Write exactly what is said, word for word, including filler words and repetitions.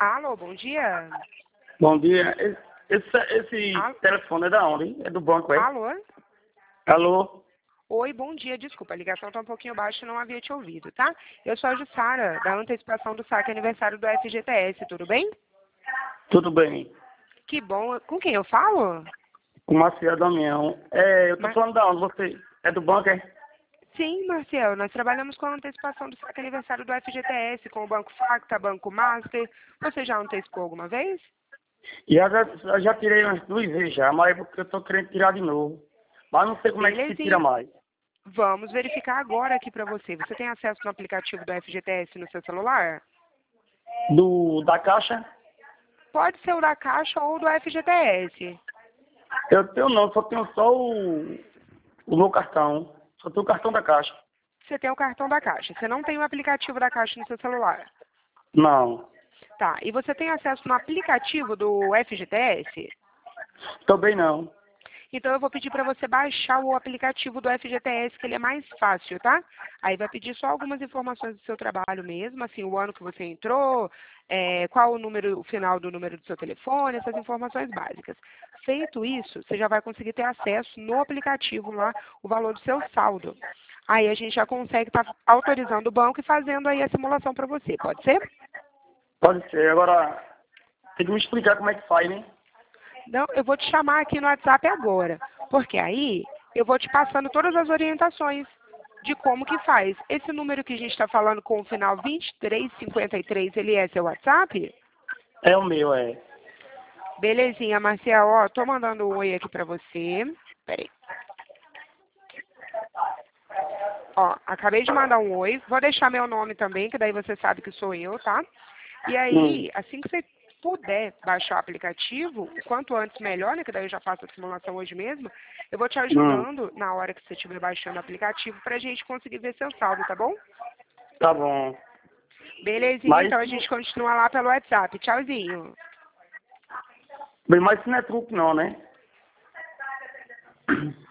Alô, bom dia. Bom dia. Esse, esse Alô? telefone é da onde? hein? É do banco, é? Alô? Alô? Oi, bom dia. Desculpa, a ligação está um pouquinho baixa e não havia te ouvido, tá? Eu sou a Jussara, da antecipação do saque aniversário do F G T S, tudo bem? Tudo bem? Que bom. Com quem eu falo? Com Marcial Damião. É, eu tô Ma- falando da onde? Você é do banco, é? Sim, Marcel, nós trabalhamos com a antecipação do saque aniversário do F G T S, com o Banco Facta, Banco Master. Você já antecipou alguma vez? E eu já, eu já tirei umas duas vezes já, mas é porque eu tô querendo tirar de novo. Mas não sei como é que se tira Belezinha. mais. Vamos verificar agora aqui para você. Você tem acesso no aplicativo do F G T S no seu celular? Do, da caixa? Pode ser o da Caixa ou do F G T S. Eu tenho não, só tenho só o, o meu cartão. Só tenho o cartão da caixa. Você tem o cartão da Caixa. Você não tem o aplicativo da Caixa no seu celular. Não. Tá. E você tem acesso no aplicativo do F G T S? Também não. Então eu vou pedir para você baixar o aplicativo do F G T S, que ele é mais fácil, tá? Aí vai pedir só algumas informações do seu trabalho mesmo, assim, o ano que você entrou, é, qual o número, o final do número do seu telefone, essas informações básicas. Feito isso, você já vai conseguir ter acesso no aplicativo lá, o valor do seu saldo. Aí a gente já consegue estar autorizando o banco e fazendo aí a simulação para você, pode ser? Pode ser. Agora, tem que me explicar como é que faz, né? Não, eu vou te chamar aqui no WhatsApp agora, porque aí eu vou te passando todas as orientações de como que faz. Esse número que a gente está falando com o final vinte e três cinquenta e três, ele é seu WhatsApp? É o meu, é. Belezinha, Marcial, ó, tô mandando um oi aqui pra você. Peraí. Ó, acabei de mandar um oi, vou deixar meu nome também, que daí você sabe que sou eu, tá? E Hum. aí, assim que você puder baixar o aplicativo, o quanto antes melhor, né? Que daí eu já faço a simulação hoje mesmo. Eu vou te Hum. ajudando na hora que você estiver baixando o aplicativo pra gente conseguir ver seu saldo, tá bom? Tá bom. Belezinha, Mas, então a gente continua lá pelo WhatsApp. Tchauzinho. bem, mas isso não é truque não, né?